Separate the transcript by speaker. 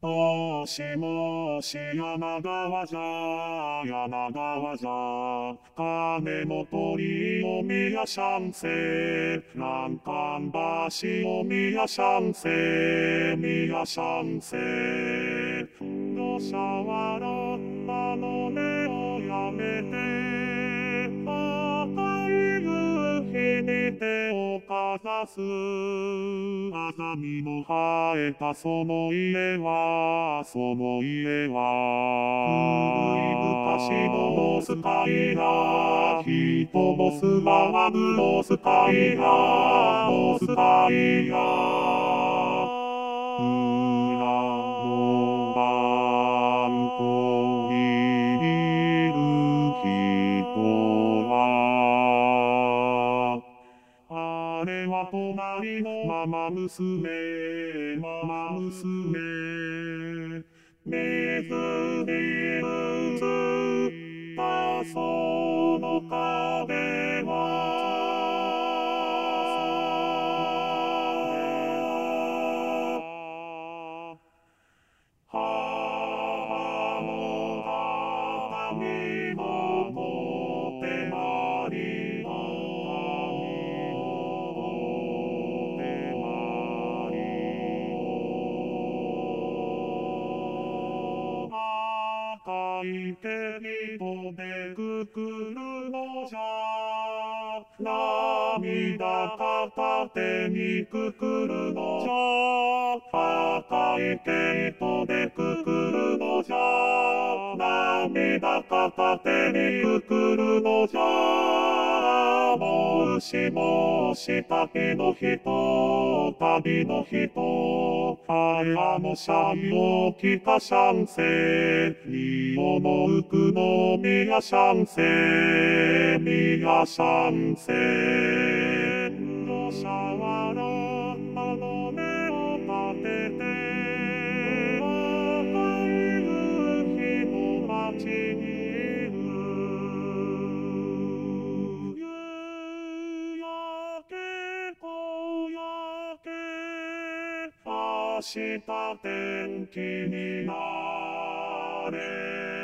Speaker 1: もしもし柳川じゃ金の鳥を見やしゃんせ南関橋を見やしゃんせ土砂はらったの目をやめて赤い夕日に手をかざすあざみの生えたその家は古い昔のモスカイラ人も住まわぬモスカイラ裏の番といる人はあれは隣のママ娘水に映ったその壁母の形のとてまり赤い手にとでくくるのじゃ涙片手にくくるのじゃ赤い毛糸でくくるのじゃ涙片手にくくるのじゃもしもし旅の人あのシャイを着たシャンセリオの浮くのみやシャンセ土砂はらったの目を立てて赤い夕日の街にいる夕焼け小焼け明日天気になれ